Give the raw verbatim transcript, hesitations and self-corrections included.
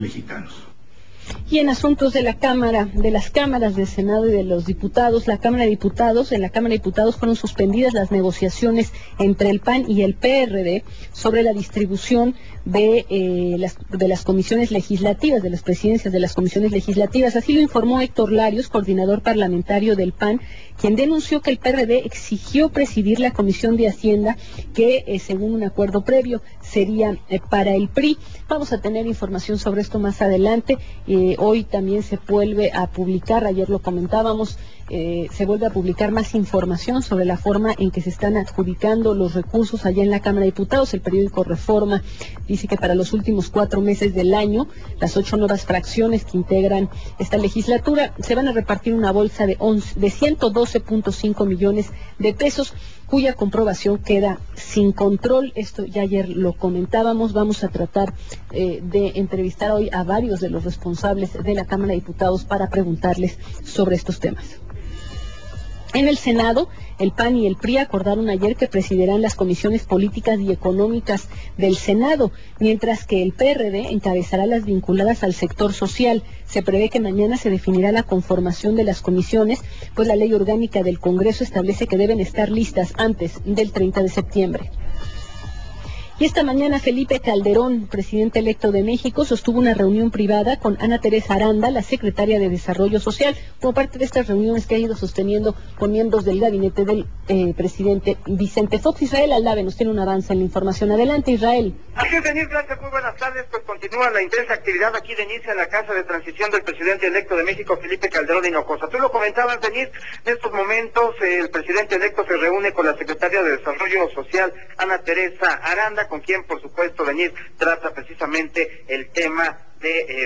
mexicanos. Y en asuntos de la Cámara, de las cámaras del Senado y de los diputados, la Cámara de Diputados, en la Cámara de Diputados fueron suspendidas las negociaciones entre el P A N y el P R D sobre la distribución de, eh, las, de las comisiones legislativas, de las presidencias de las comisiones legislativas. Así lo informó Héctor Larios, coordinador parlamentario del P A N, quien denunció que el P R D exigió presidir la Comisión de Hacienda, que eh, según un acuerdo previo sería eh, para el P R I. Vamos a tener información sobre esto más adelante. Eh, hoy también se vuelve a publicar, ayer lo comentábamos, eh, se vuelve a publicar más información sobre la forma en que se están adjudicando los recursos allá en la Cámara de Diputados. El periódico Reforma dice que para los últimos cuatro meses del año, las ocho nuevas fracciones que integran esta legislatura se van a repartir una bolsa de, once, de ciento doce punto cinco millones de pesos, cuya comprobación queda sin control. Esto ya ayer lo comentábamos. Vamos a tratar eh, de entrevistar hoy a varios de los responsables de la Cámara de Diputados para preguntarles sobre estos temas. En el Senado, el P A N y el P R I acordaron ayer que presidirán las comisiones políticas y económicas del Senado, mientras que el P R D encabezará las vinculadas al sector social. Se prevé que mañana se definirá la conformación de las comisiones, pues la ley orgánica del Congreso establece que deben estar listas antes del treinta de septiembre. Y esta mañana Felipe Calderón, presidente electo de México, sostuvo una reunión privada con Ana Teresa Aranda, la secretaria de Desarrollo Social, como parte de estas reuniones que ha ido sosteniendo con miembros del gabinete del eh, presidente Vicente Fox. Israel Aldave nos tiene un avance en la información. Adelante, Israel. Así es, Denise, gracias, muy buenas tardes. Pues continúa la intensa actividad aquí de inicio en la casa de transición del presidente electo de México, Felipe Calderón Hinojosa. Tú lo comentabas, Denise, en estos momentos eh, el presidente electo se reúne con la secretaria de Desarrollo Social, Ana Teresa Aranda, con quien, por supuesto, Denise, trata precisamente el tema de... Eh,